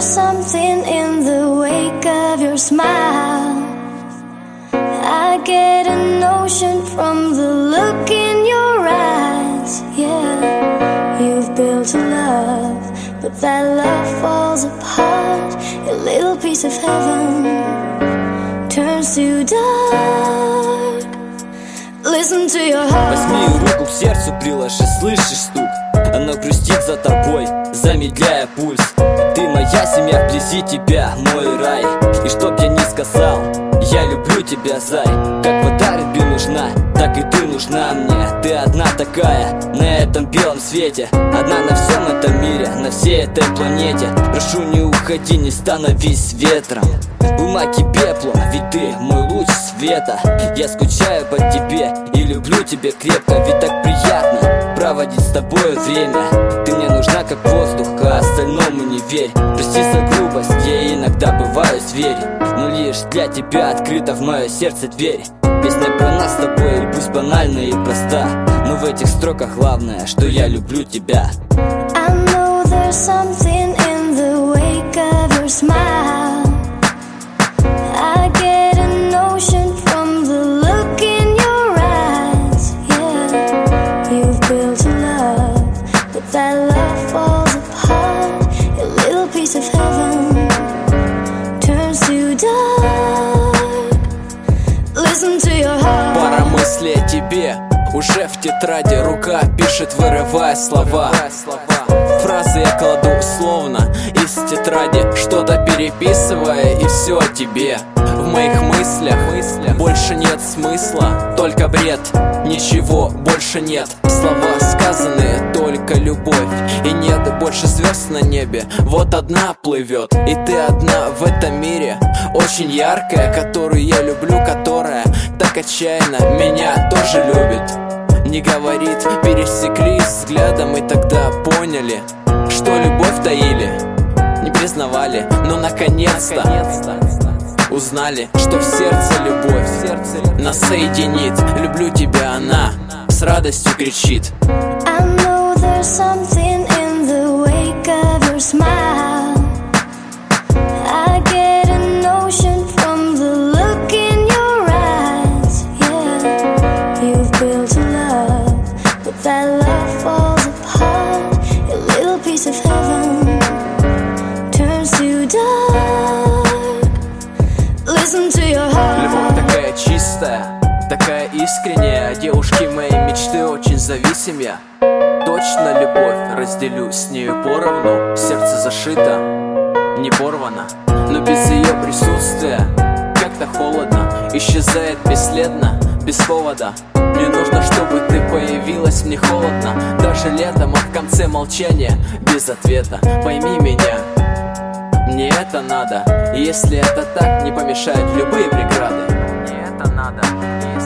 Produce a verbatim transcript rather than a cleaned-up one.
something in the wake of your smile. I get a notion from the look in your eyes. Yeah, you've built a love, but that love falls apart. A little piece of heaven turns to dark. Listen to your heart. Возьми руку к сердцу, приложи, слышишь стук? Оно грустит за тобой, замедляя пульс. Ты моя семья, вблизи тебя мой рай. И чтоб я не сказал, я люблю тебя, зай. Как вода рыбе нужна, так и ты нужна мне. Ты одна такая на этом белом свете, одна на всем этом мире, на всей этой планете. Прошу, не уходи, не становись ветром, бумаги пеплом, ведь ты мой луч света. Я скучаю по тебе и люблю тебя крепко, ведь так приятно проводить с тобой время. Ты мне нужна как воздух, а остальному не верь. Прости за грубость, я иногда бываю зверь, но лишь для тебя открыта в мое сердце дверь. Песня про нас с тобой, и пусть банальна и проста, но в этих строках главное, что я люблю тебя. I know there's something in the wake of your smile. I get a notion from the look in your eyes. Yeah, you've built a love, but that love falls apart. A little piece of heaven turns to dark. Listen to your heart. Пара мыслей о тебе уже в тетради, рука пишет, вырывая слова. Фразы я кладу словно из тетради, что-то переписывая, и все о тебе. В моих мыслях больше нет смысла, только бред, ничего больше нет. Слова сказанные, только любовь, и нет больше звезд на небе. Вот одна плывет, и ты одна в этом мире, очень яркая, которую я люблю, которая так отчаянно меня тоже любит. Не говорит, пересеклись взглядом и тогда поняли, что любовь таили, не признавали, но наконец-то узнали, что в сердце любовь нас соединит. Люблю тебя, она с радостью кричит. I know there's something in the wake of your smile. I get a notion from the look in your eyes. Yeah, you've built a love, but that love falls apart. A little piece of heaven turns to dark. Listen to your heart. Любовь такая чистая, такая искренняя, девушки моей мечты очень зависим я. Точно любовь разделю с нею поровну, сердце зашито, не порвано, но без ее присутствия как-то холодно, исчезает бесследно, без повода. Мне нужно, чтобы ты появилась, мне холодно, даже летом, а в конце молчания без ответа. Пойми меня, мне это надо, и если это так, не помешают любые преграды. Мне это надо.